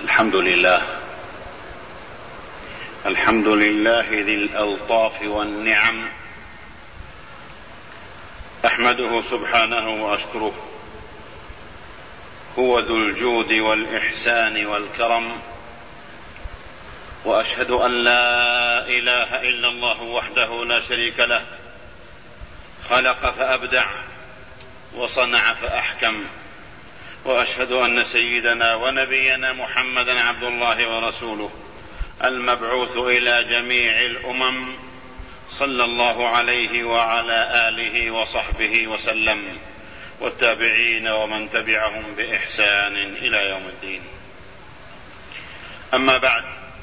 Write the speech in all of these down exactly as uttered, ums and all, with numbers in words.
الحمد لله الحمد لله ذي الألطاف والنعم، أحمده سبحانه وأشكره، هو ذو الجود والإحسان والكرم، وأشهد أن لا إله إلا الله وحده لا شريك له، خلق فأبدع وصنع فأحكم، وأشهد أن سيدنا ونبينا محمدا عبد الله ورسوله المبعوث إلى جميع الأمم، صلى الله عليه وعلى آله وصحبه وسلم، والتابعين ومن تبعهم بإحسان إلى يوم الدين. أما بعد،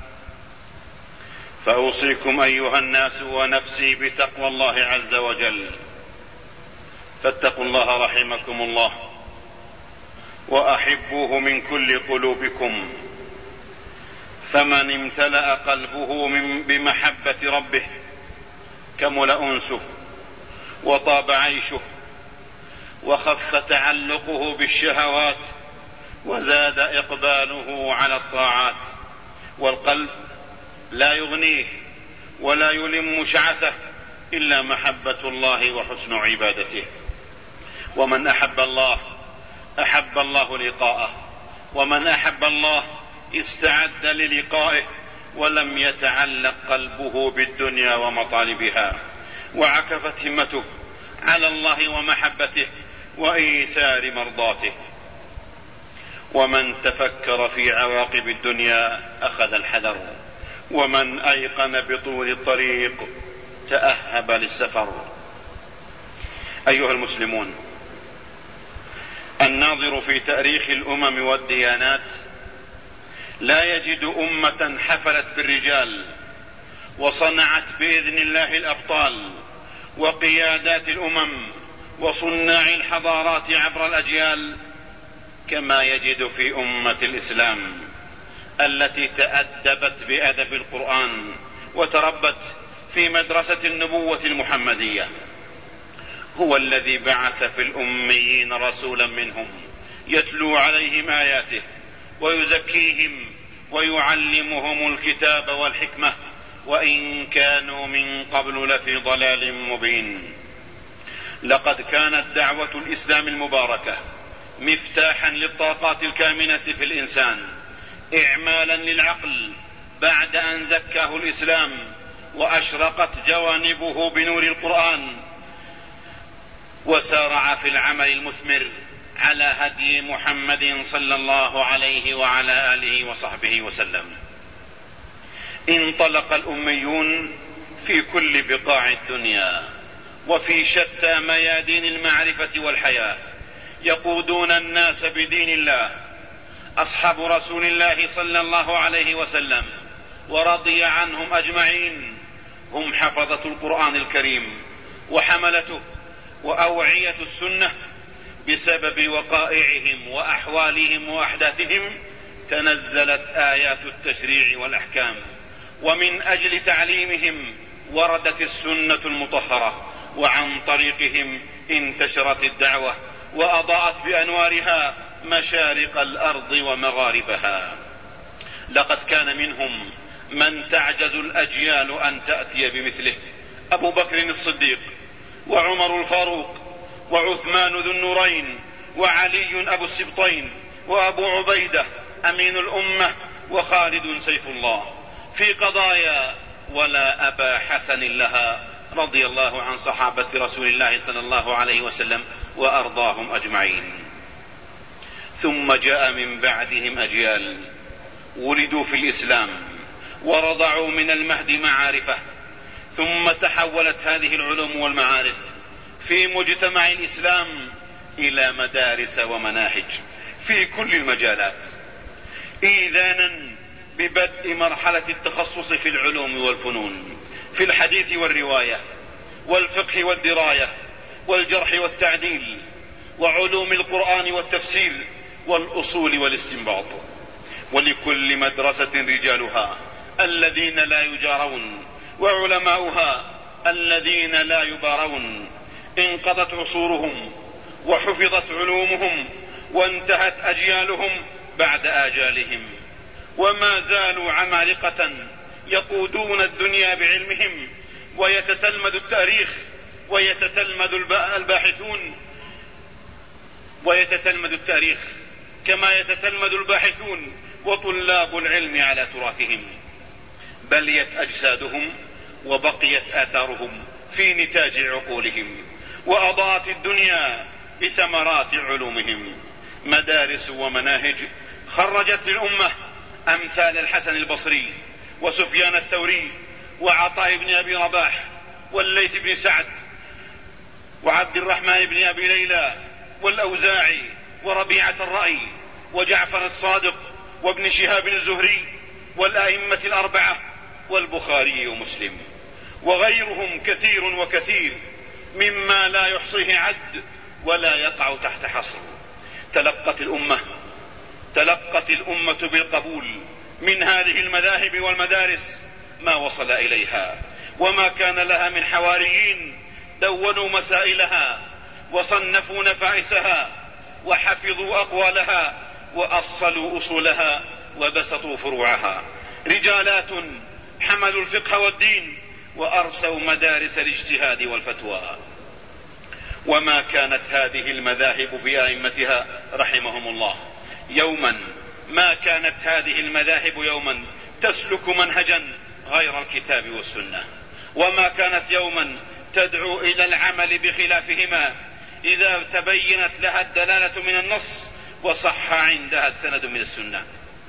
فأوصيكم أيها الناس ونفسي بتقوى الله عز وجل، فاتقوا الله رحمكم الله، وأحبوه من كل قلوبكم، فمن امتلأ قلبه من بمحبة ربه كمل أنسه وطاب عيشه، وخف تعلقه بالشهوات، وزاد إقباله على الطاعات، والقلب لا يغنيه ولا يلم شعثه إلا محبة الله وحسن عبادته. ومن أحب الله أحب الله لقاءه، ومن أحب الله استعد للقائه، ولم يتعلق قلبه بالدنيا ومطالبها، وعكفت همته على الله ومحبته وإيثار مرضاته. ومن تفكر في عواقب الدنيا أخذ الحذر، ومن أيقن بطول الطريق تأهب للسفر. أيها المسلمون، الناظر في تاريخ الأمم والديانات لا يجد أمة حفلت بالرجال وصنعت بإذن الله الأبطال وقيادات الأمم وصناع الحضارات عبر الأجيال كما يجد في أمة الإسلام، التي تأدبت بأدب القرآن وتربت في مدرسة النبوة المحمدية. هو الذي بعث في الأميين رسولا منهم يتلو عليهم آياته ويزكيهم ويعلمهم الكتاب والحكمة، وإن كانوا من قبل لفي ضلال مبين. لقد كانت دعوة الإسلام المباركة مفتاحا للطاقات الكامنة في الإنسان، إعمالا للعقل بعد أن زكاه الإسلام وأشرقت جوانبه بنور القرآن، وسارع في العمل المثمر على هدي محمد صلى الله عليه وعلى آله وصحبه وسلم. انطلق الأميون في كل بقاع الدنيا وفي شتى ميادين المعرفة والحياة، يقودون الناس بدين الله. أصحاب رسول الله صلى الله عليه وسلم ورضي عنهم أجمعين هم حفظة القرآن الكريم وحملته وأوعية السنة. بسبب وقائعهم وأحوالهم وأحداثهم تنزلت آيات التشريع والأحكام، ومن أجل تعليمهم وردت السنة المطهرة، وعن طريقهم انتشرت الدعوة وأضاءت بأنوارها مشارق الأرض ومغاربها. لقد كان منهم من تعجز الأجيال أن تأتي بمثله: أبو بكر الصديق، وعمر الفاروق، وعثمان ذو النورين، وعلي أبو السبطين، وأبو عبيدة أمين الأمة، وخالد سيف الله، في قضايا ولا أبا حسن لها، رضي الله عن صحابة رسول الله صلى الله عليه وسلم وأرضاهم أجمعين. ثم جاء من بعدهم أجيال ولدوا في الإسلام ورضعوا من المهد معارفه، ثم تحولت هذه العلوم والمعارف في مجتمع الإسلام إلى مدارس ومناهج في كل المجالات، إيذانا ببدء مرحلة التخصص في العلوم والفنون، في الحديث والرواية والفقه والدراية والجرح والتعديل وعلوم القرآن والتفسير والأصول والاستنباط. ولكل مدرسة رجالها الذين لا يجارون، وعلماؤها الذين لا يبارون. انقضت عصورهم وحفظت علومهم وانتهت أجيالهم بعد آجالهم، وما زالوا عمالقة يقودون الدنيا بعلمهم، ويتتلمذ التاريخ ويتتلمذ الباحثون ويتتلمذ التاريخ كما يتتلمذ الباحثون وطلاب العلم على تراثهم. بليت أجسادهم وبقيت آثارهم في نتاج عقولهم، وأضاءت الدنيا بثمرات علومهم. مدارس ومناهج خرجت للأمة أمثال الحسن البصري وسفيان الثوري وعطاء بن أبي رباح والليث بن سعد وعبد الرحمن بن أبي ليلى والأوزاعي وربيعة الرأي وجعفر الصادق وابن شهاب الزهري والأئمة الأربعة والبخاري ومسلم وغيرهم كثير وكثير مما لا يحصيه عد ولا يقع تحت حصر. تلقت الأمة تلقت الأمة بالقبول من هذه المذاهب والمدارس ما وصل إليها، وما كان لها من حواريين دونوا مسائلها وصنفوا نفائسها وحفظوا أقوالها وأصلوا أصولها وبسطوا فروعها. رجالات حملوا الفقه والدين وأرسوا مدارس الاجتهاد والفتوى. وما كانت هذه المذاهب بأئمتها رحمهم الله يوما ما كانت هذه المذاهب يوما تسلك منهجا غير الكتاب والسنة، وما كانت يوما تدعو إلى العمل بخلافهما إذا تبينت لها الدلالة من النص وصح عندها السند من السنة.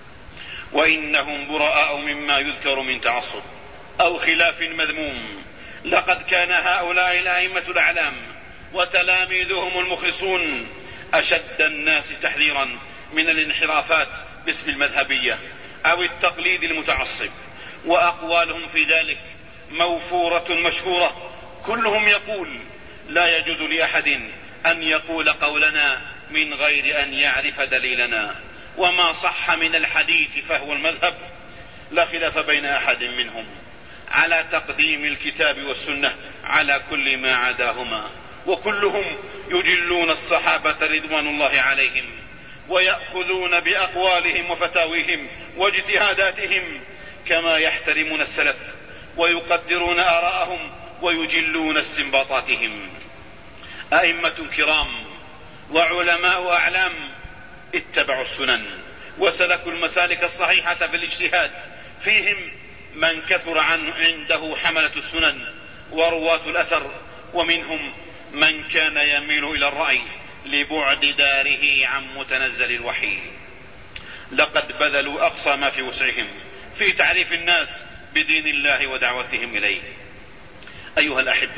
وإنهم براء مما يذكر من تعصب أو خلاف مذموم. لقد كان هؤلاء الأئمة الأعلام وتلاميذهم المخلصون أشد الناس تحذيرا من الانحرافات باسم المذهبية أو التقليد المتعصب، وأقوالهم في ذلك موفورة مشهورة. كلهم يقول لا يجوز لأحد أن يقول قولنا من غير أن يعرف دليلنا، وما صح من الحديث فهو المذهب. لا خلاف بين أحد منهم على تقديم الكتاب والسنة على كل ما عداهما، وكلهم يجلون الصحابة رضوان الله عليهم ويأخذون بأقوالهم وفتاويهم واجتهاداتهم كما يحترمون السلف ويقدرون آراءهم ويجلون استنباطاتهم. أئمة كرام وعلماء أعلام اتبعوا السنن وسلكوا المسالك الصحيحة في الاجتهاد. فيهم من كثر عن عنده حملة السنن ورواة الأثر، ومنهم من كان يميل إلى الرأي لبعد داره عن متنزل الوحي. لقد بذلوا أقصى ما في وسعهم في تعريف الناس بدين الله ودعوتهم إليه. أيها الأحبة،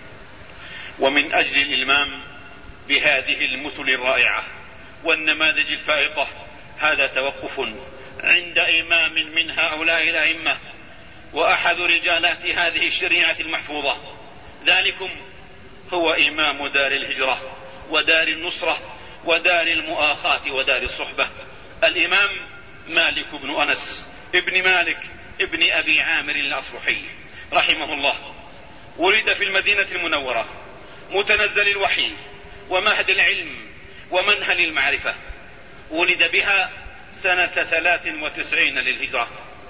ومن أجل الإلمام بهذه المثل الرائعة والنماذج الفائقة هذا توقف عند إمام من هؤلاء الأئمة وأحد رجالات هذه الشريعة المحفوظة. ذلكم هو إمام دار الهجرة ودار النصرة ودار المؤاخاة ودار الصحبة، الإمام مالك بن أنس ابن مالك ابن أبي عامر الأصبحي رحمه الله. ولد في المدينة المنورة متنزل الوحي ومهد العلم ومنهل المعرفة. ولد بها سنة ثلاث وتسعين للهجرة.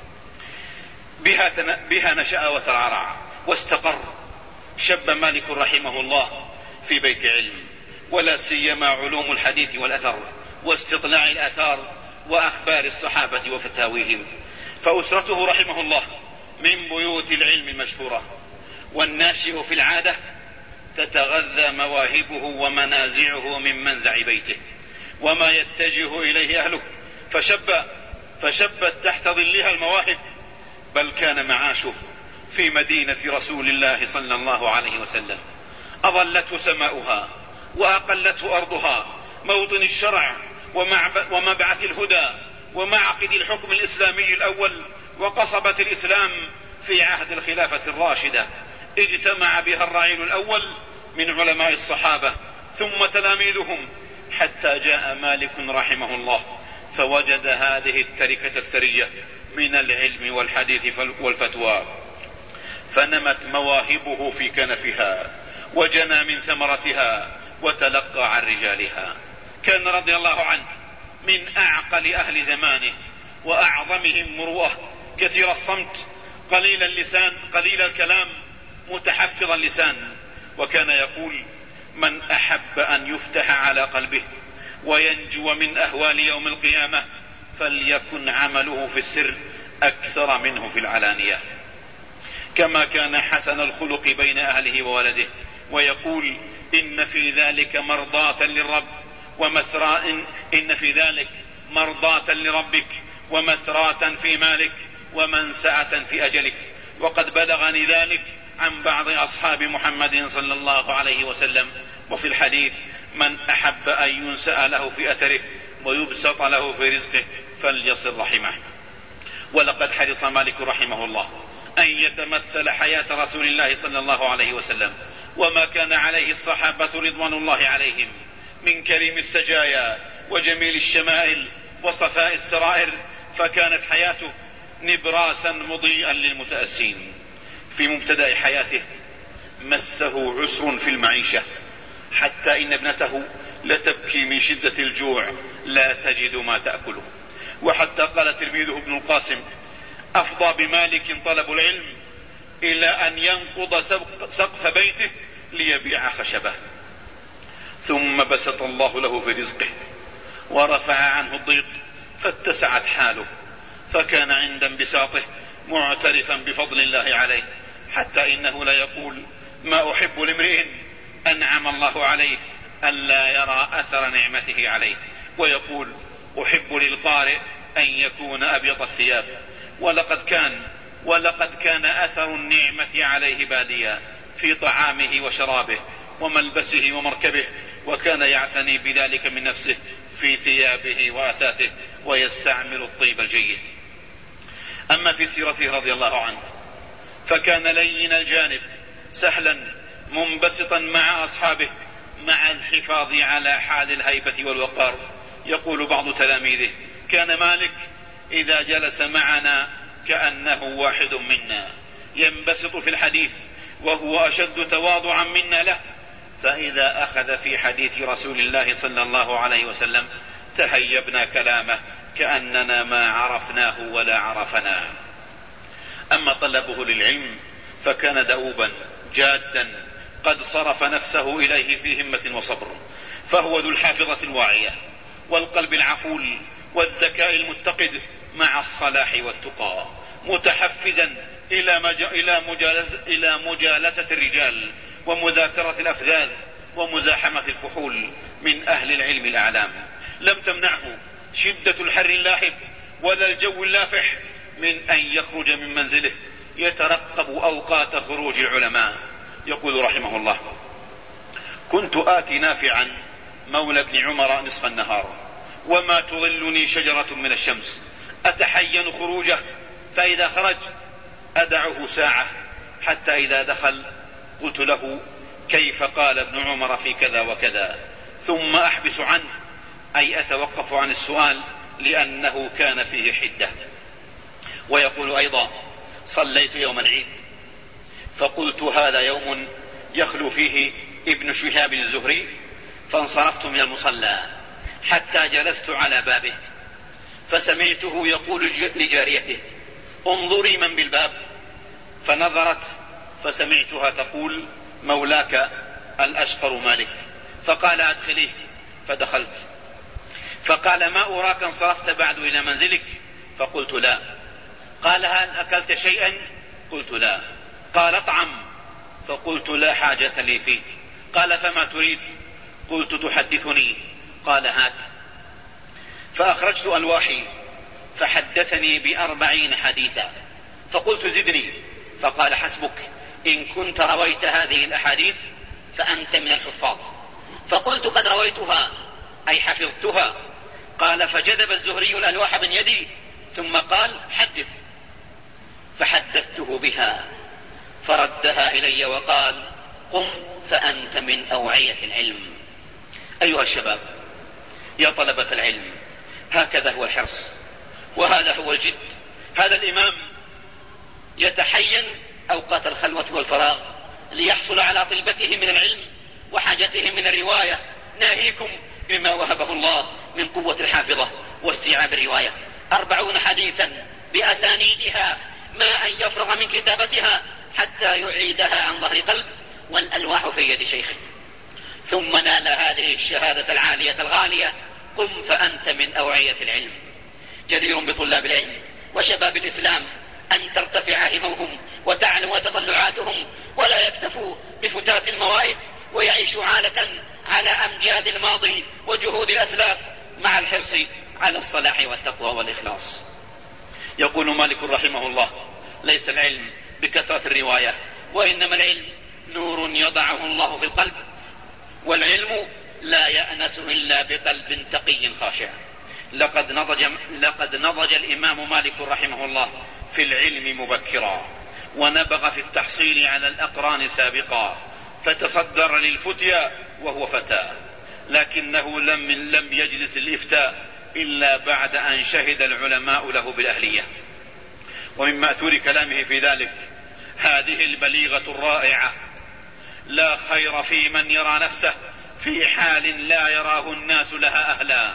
بها, تن... بها نشأ وترعرع واستقر. شب مالك رحمه الله في بيت علم، ولا سيما علوم الحديث والأثر واستطلاع الآثار وأخبار الصحابة وفتاويهم. فأسرته رحمه الله من بيوت العلم المشهورة، والناشئ في العادة تتغذى مواهبه ومنازعه من منزع بيته وما يتجه إليه أهله، فشب فشبت تحت ظلها المواهب. بل كان معاشه في مدينة رسول الله صلى الله عليه وسلم أظلته سماؤها وأقلته أرضها، موطن الشرع ومبعث الهدى ومعقد الحكم الإسلامي الأول وقصبة الإسلام في عهد الخلافة الراشدة. اجتمع بها الرعيل الأول من علماء الصحابة ثم تلاميذهم، حتى جاء مالك رحمه الله فوجد هذه التركة الثرية من العلم والحديث والفتوى، فنمت مواهبه في كنفها وجنى من ثمرتها وتلقى عن رجالها. كان رضي الله عنه من أعقل أهل زمانه وأعظمهم مروءة، كثير الصمت، قليل اللسان، قليل الكلام، متحفظ اللسان. وكان يقول: من أحب أن يفتح على قلبه وينجو من أهوال يوم القيامة فليكن عمله في السر أكثر منه في العلانية. كما كان حسن الخلق بين أهله وولده، ويقول: إن في ذلك مرضاة للرب ومثراء إن في ذلك مرضاة لربك ومثراة في مالك ومنسعة في أجلك. وقد بلغني ذلك عن بعض أصحاب محمد صلى الله عليه وسلم. وفي الحديث: من أحب أن ينسأ له في أثره ويبسط له في رزقه فليصل رحمه. ولقد حرص مالك رحمه الله أن يتمثل حياة رسول الله صلى الله عليه وسلم وما كان عليه الصحابة رضوان الله عليهم من كريم السجايا وجميل الشمائل وصفاء السرائر، فكانت حياته نبراسا مضيئا للمتأسين. في مبتدأ حياته مسه عسر في المعيشة، حتى إن ابنته لتبكي من شدة الجوع لا تجد ما تأكله. وحتى قال تلميذه ابن القاسم: أفضى بمالك طلب العلم إلى أن ينقض سقف بيته ليبيع خشبه. ثم بسط الله له في رزقه ورفع عنه الضيق فاتسعت حاله، فكان عند انبساطه معترفا بفضل الله عليه، حتى إنه لا يقول: ما أحب لامرئ أنعم الله عليه ألا يرى أثر نعمته عليه، ويقول: أحب للقارئ أن يكون أبيض الثياب. ولقد كان ولقد كان أثر النعمة عليه باديا في طعامه وشرابه وملبسه ومركبه، وكان يعتني بذلك من نفسه في ثيابه وأثاثه ويستعمل الطيب الجيد. أما في سيرته رضي الله عنه فكان لين الجانب سهلا منبسطا مع أصحابه مع الحفاظ على حال الهيبة والوقار. يقول بعض تلاميذه: كان مالك إذا جلس معنا كأنه واحد منا، ينبسط في الحديث وهو أشد تواضعا منا له، فإذا أخذ في حديث رسول الله صلى الله عليه وسلم تهيبنا كلامه كأننا ما عرفناه ولا عرفنا. أما طلبه للعلم فكان دؤوبا جادا قد صرف نفسه إليه في همة وصبر، فهو ذو الحافظة الواعية والقلب العقول والذكاء المتقد مع الصلاح والتقى، متحفزا إلى, مج... إلى, مجالس... إلى مجالسة الرجال ومذاكرة الأفذاذ ومزاحمة الفحول من أهل العلم الأعلام. لم تمنعه شدة الحر اللاهب ولا الجو اللافح من أن يخرج من منزله يترقب أوقات خروج العلماء. يقول رحمه الله: كنت آتي نافعا مولى ابن عمر نصف النهار وما تظلني شجرة من الشمس، أتحين خروجه، فإذا خرج أدعه ساعة، حتى إذا دخل قلت له: كيف قال ابن عمر في كذا وكذا، ثم أحبس عنه، أي أتوقف عن السؤال لأنه كان فيه حدة. ويقول أيضا: صليت يوم العيد فقلت هذا يوم يخلو فيه ابن شهاب الزهري، فانصرفت من المصلى حتى جلست على بابه فسمعته يقول لجاريته: انظري من بالباب، فنظرت فسمعتها تقول: مولاك الأشقر مالك، فقال: أدخليه، فدخلت، فقال: ما أراك انصرفت بعد إلى منزلك؟ فقلت: لا. قال: هل أكلت شيئا؟ قلت: لا. قال: اطعم، فقلت: لا حاجة لي فيه. قال: فما تريد؟ قلت: تحدثني. قال: هات. فأخرجت ألواحي فحدثني بأربعين حديثا، فقلت: زدني. فقال: حسبك، إن كنت رويت هذه الأحاديث فأنت من الحفاظ. فقلت: قد رويتها أي حفظتها. قال: فجذب الزهري الألواح من يدي ثم قال: حدث. فحدثته بها فردها إلي وقال: قم فأنت من أوعية العلم. أيها الشباب يا طلبة العلم، هكذا هو الحرص وهذا هو الجد. هذا الإمام يتحين أوقات الخلوة والفراغ ليحصل على طلبته من العلم وحاجته من الرواية، ناهيكم بما وهبه الله من قوة الحافظة واستيعاب الرواية. أربعون حديثا بأسانيدها ما أن يفرغ من كتابتها حتى يعيدها عن ظهر قلب والألواح في يد شيخه، ثم نال هذه الشهادة العالية الغالية. قم فأنت من أوعية العلم. جدير بطلاب العلم وشباب الإسلام أن ترتفع هممهم وتعلو تطلعاتهم، ولا يكتفوا بفتات الموائد ويعيشوا عالة على أمجاد الماضي وجهود الأسلاف، مع الحرص على الصلاح والتقوى والإخلاص. يقول مالك رحمه الله: ليس العلم بكثرة الرواية، وإنما العلم نور يضعه الله في القلب، والعلم لا يأنس إلا بقلب تقي خاشع. لقد نضج, لقد نضج الإمام مالك رحمه الله في العلم مبكرا، ونبغ في التحصيل على الأقران سابقا، فتصدر للفتيا وهو فتى، لكنه لم, لم يجلس الإفتاء إلا بعد أن شهد العلماء له بالأهلية. ومن مأثور كلامه في ذلك هذه البليغة الرائعة: لا خير في من يرى نفسه في حال لا يراه الناس لها أهلا.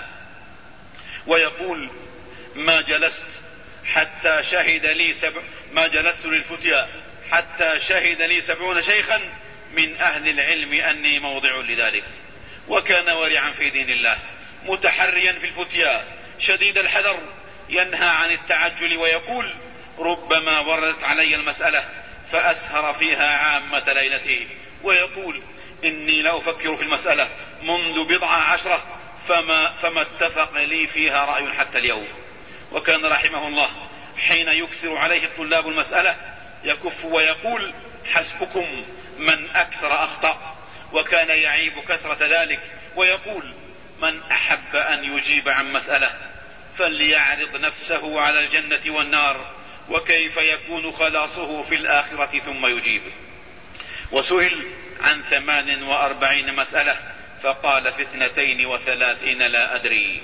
ويقول: ما جلست حتى شهد لي سبع ما جلست للفتيا حتى شهد لي سبعون شيخا من أهل العلم أني موضع لذلك. وكان ورعا في دين الله، متحريا في الفتيا، شديد الحذر، ينهى عن التعجل، ويقول: ربما وردت علي المسألة فأسهر فيها عامة ليلتي. ويقول: إني لا أفكر في المسألة منذ بضع عشرة فما, فما اتفق لي فيها رأي حتى اليوم. وكان رحمه الله حين يكثر عليه الطلاب المسألة يكف ويقول: حسبكم من أكثر أخطأ. وكان يعيب كثرة ذلك ويقول: من أحب أن يجيب عن مسألة فليعرض نفسه على الجنة والنار، وكيف يكون خلاصه في الآخرة ثم يجيب. وسئل عن ثمان وأربعين مسألة فقال: في اثنتين وثلاثين لا أدري.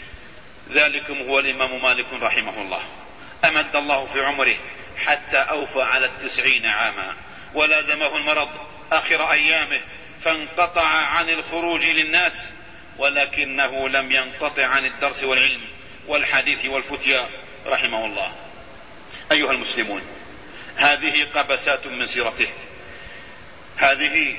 ذلكم هو الإمام مالك رحمه الله، أمد الله في عمره حتى أوفى على التسعين عاما، ولازمه المرض آخر أيامه فانقطع عن الخروج للناس، ولكنه لم ينقطع عن الدرس والعلم والحديث والفتيا رحمه الله. أيها المسلمون، هذه قبسات من سيرته. هذه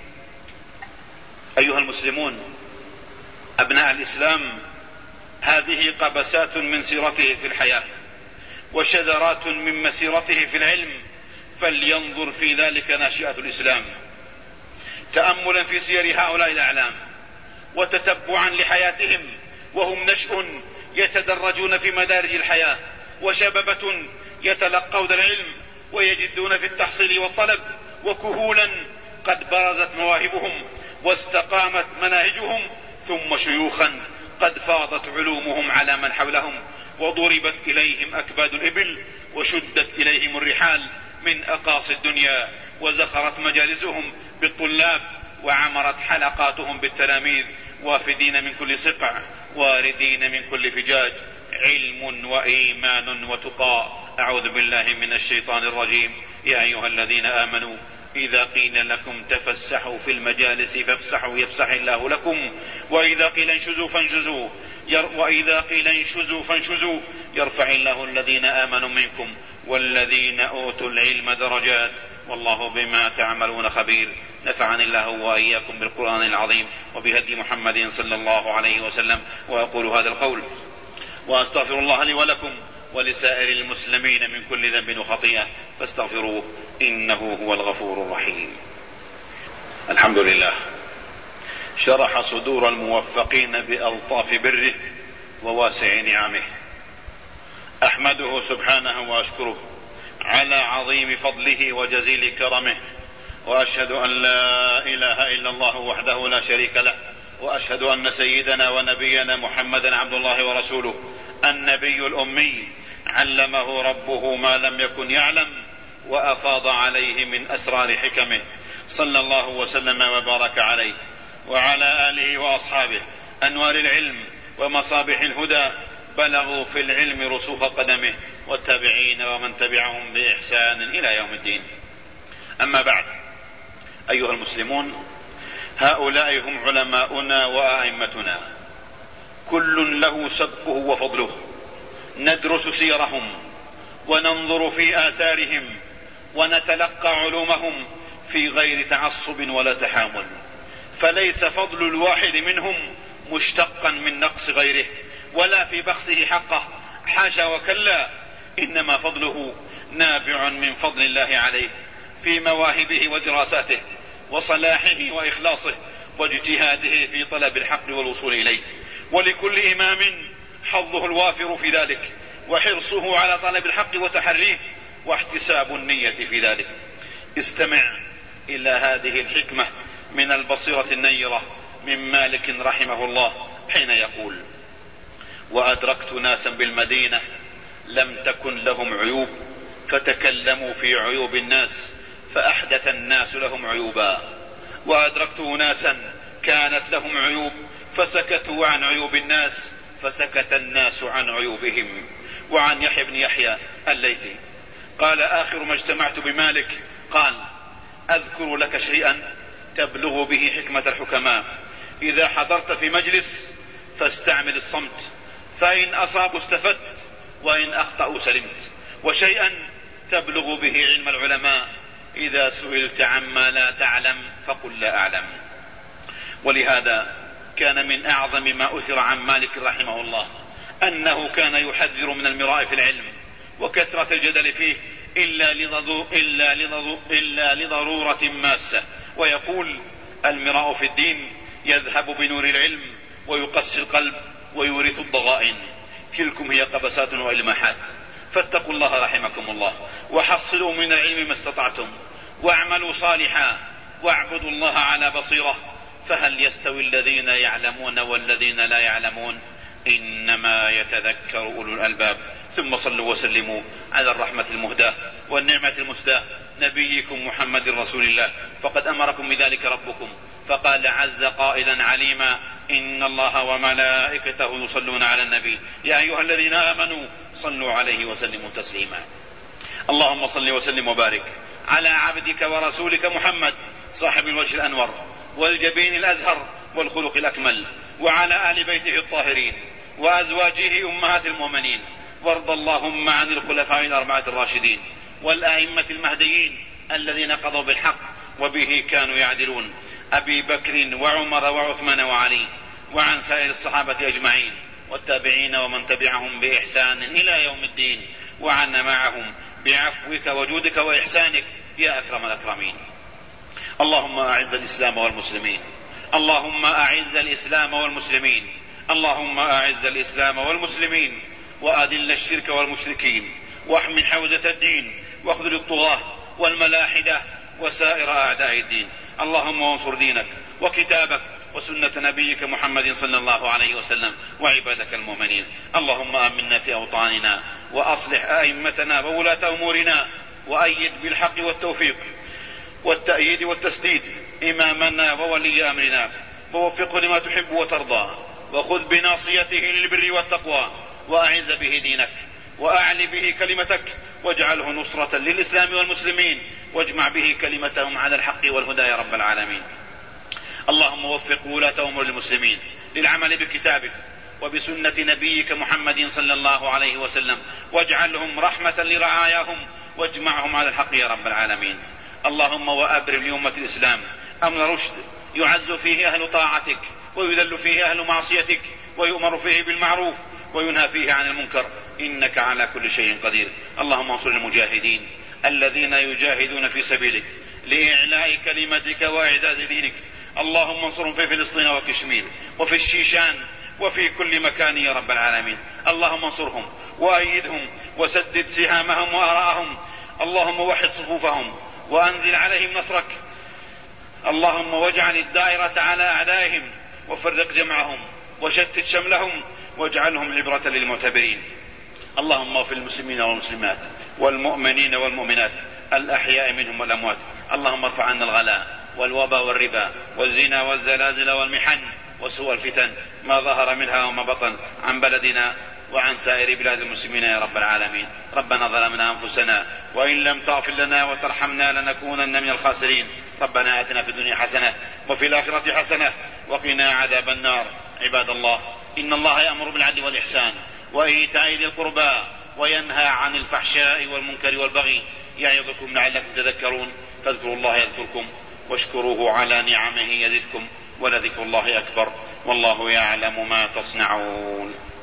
أيها المسلمون أبناء الإسلام هذه قبسات من سيرته في الحياة وشذرات من مسيرته في العلم، فلينظر في ذلك ناشئة الإسلام تأملا في سير هؤلاء الأعلام وتتبعا لحياتهم، وهم نشء يتدرجون في مدارج الحياة، وشببة يتلقون العلم ويجدون في التحصيل والطلب، وكهولا قد برزت مواهبهم واستقامت مناهجهم، ثم شيوخا قد فاضت علومهم على من حولهم، وضربت إليهم أكباد الإبل وشدت إليهم الرحال من أقاصي الدنيا، وزخرت مجالسهم بالطلاب وعمرت حلقاتهم بالتلاميذ، وافدين من كل صقع واردين من كل فجاج، علم وإيمان وتقى. أعوذ بالله من الشيطان الرجيم. يا أيها الذين آمنوا إذا قيل لكم تفسحوا في المجالس فافسحوا يفسح الله لكم، وإذا قيل انشزوا فانشزوا ير وإذا قيل انشزوا فانشزوا يرفع الله الذين آمنوا منكم والذين أوتوا العلم درجات، والله بما تعملون خبير. نفعني الله وإياكم بالقرآن العظيم وبهدي محمد صلى الله عليه وسلم. وأقول هذا القول وأستغفر الله لي ولكم ولسائر المسلمين من كل ذنب وخطيئة، فاستغفروه إنه هو الغفور الرحيم. الحمد لله، شرح صدور الموفقين بألطاف بره وواسع نعمه. أحمده سبحانه وأشكره على عظيم فضله وجزيل كرمه، وأشهد أن لا إله إلا الله وحده لا شريك له، وأشهد أن سيدنا ونبينا محمدا عبد الله ورسوله، النبي الأمي علمه ربه ما لم يكن يعلم وأفاض عليه من أسرار حكمه، صلى الله وسلم وبارك عليه وعلى آله وأصحابه أنوار العلم ومصابيح الهدى، بلغوا في العلم رسوخ قدمه، والتابعين ومن تبعهم بإحسان إلى يوم الدين. أما بعد، أيها المسلمون، هؤلاء هم علماؤنا وأئمتنا، كل له سبقه وفضله، ندرس سيرهم وننظر في آثارهم ونتلقى علومهم في غير تعصب ولا تحامل، فليس فضل الواحد منهم مشتقا من نقص غيره ولا في بخسه حقه، حاشا وكلا، إنما فضله نابع من فضل الله عليه في مواهبه ودراساته وصلاحه وإخلاصه واجتهاده في طلب الحق والوصول إليه. ولكل إمام حظه الوافر في ذلك وحرصه على طلب الحق وتحريه واحتساب النية في ذلك. استمع إلى هذه الحكمة من البصيرة النيرة من مالك رحمه الله حين يقول: وأدركت ناسا بالمدينة لم تكن لهم عيوب فتكلموا في عيوب الناس فأحدث الناس لهم عيوبا، وأدركت ناسا كانت لهم عيوب فسكتوا عن عيوب الناس فسكت الناس عن عيوبهم. وعن يحيى بن يحيى الليثي قال: آخر ما اجتمعت بمالك قال: أذكر لك شيئا تبلغ به حكمة الحكماء، إذا حضرت في مجلس فاستعمل الصمت، فإن أصابوا استفدت وإن أخطأوا سلمت، وشيئا تبلغ به علم العلماء، إذا سئلت عما لا تعلم فقل لا أعلم. ولهذا كان من أعظم ما أثر عن مالك رحمه الله أنه كان يحذر من المراء في العلم وكثرة الجدل فيه إلا لضرورة, إلا لضرورة, إلا لضرورة ماسة، ويقول: المراء في الدين يذهب بنور العلم ويقسي القلب ويورث الضغائن، تلكم هي قبسات وإلماحات، فاتقوا الله رحمكم الله وحصلوا من العلم ما استطعتم واعملوا صالحا واعبدوا الله على بصيرة، فهل يستوي الذين يعلمون والذين لا يعلمون؟ إنما يتذكر أولو الألباب. ثم صلوا وسلموا على الرحمة المهداة والنعمة المسداة نبيكم محمد رسول الله، فقد أمركم بذلك ربكم فقال عز قائلا عليما: إن الله وملائكته يصلون على النبي يا أيها الذين آمنوا صلوا عليه وسلموا تسليما. اللهم صل وسلم وبارك على عبدك ورسولك محمد صاحب الوجه الأنور والجبين الأزهر والخلق الأكمل، وعلى آل بيته الطاهرين وأزواجه أمهات المؤمنين، وارض اللهم عن الخلفاء الأربعة الراشدين والأئمة المهديين الذين قضوا بالحق وبه كانوا يعدلون، أبي بكر وعمر وعثمان وعلي، وعن سائر الصحابة أجمعين والتابعين ومن تبعهم بإحسان إلى يوم الدين، وعنا معهم بعفوك وجودك وإحسانك يا أكرم الأكرمين. اللهم أعز الإسلام والمسلمين، اللهم أعز الإسلام والمسلمين، اللهم أعز الإسلام والمسلمين، وأذل الشرك والمشركين، واحمي حوزة الدين، واخذل الطغاة والملاحدة وسائر أعداء الدين. اللهم وانصر دينك وكتابك وسنة نبيك محمد صلى الله عليه وسلم وعبادك المؤمنين. اللهم آمنا في أوطاننا وأصلح أئمتنا وولاة أمورنا، وأيد بالحق والتوفيق والتأييد والتسديد إمامنا وولي أمرنا، ووفقه لما تحب وترضى، وخذ بناصيته للبر والتقوى، وأعز به دينك وأعل به كلمتك، واجعله نصرة للإسلام والمسلمين، واجمع به كلمتهم على الحق والهدى يا رب العالمين. اللهم وفق ولاة أمور المسلمين للعمل بكتابك وبسنة نبيك محمد صلى الله عليه وسلم، واجعلهم رحمة لرعاياهم، واجمعهم على الحق يا رب العالمين. اللهم وأبرم لأمة الإسلام أمن رشد يعز فيه أهل طاعتك ويذل فيه أهل معصيتك، ويؤمر فيه بالمعروف وينهى فيه عن المنكر، إنك على كل شيء قدير. اللهم انصر المجاهدين الذين يجاهدون في سبيلك لإعلاء كلمتك وإعزاز دينك. اللهم انصرهم في فلسطين وكشمير وفي الشيشان وفي كل مكان يا رب العالمين. اللهم انصرهم وأيدهم وسدد سهامهم وآراءهم. اللهم وحد صفوفهم وأنزل عليهم نصرك. اللهم واجعل الدائرة على أعدائهم وفرق جمعهم وشتت شملهم، واجعلهم عبرة للمعتبرين. اللهم اغفر للمسلمين والمسلمات والمؤمنين والمؤمنات الأحياء منهم والأموات. اللهم ارفع عنا الغلاء والوباء والربا والزنا والزلازل والمحن وسوء الفتن ما ظهر منها وما بطن عن بلدنا وعن سائر بلاد المسلمين يا رب العالمين. ربنا ظلمنا أنفسنا وإن لم تغفر لنا وترحمنا لنكونن من الخاسرين. ربنا آتنا في الدنيا حسنة وفي الآخرة حسنة وقنا عذاب النار. عباد الله، إن الله يأمر بالعدل والإحسان وإيتاء ذي القربى وينهى عن الفحشاء والمنكر والبغي يعظكم لعلكم تذكرون. فاذكروا الله يذكركم واشكروه على نعمه يزدكم ولذكر الله أكبر والله يعلم ما تصنعون.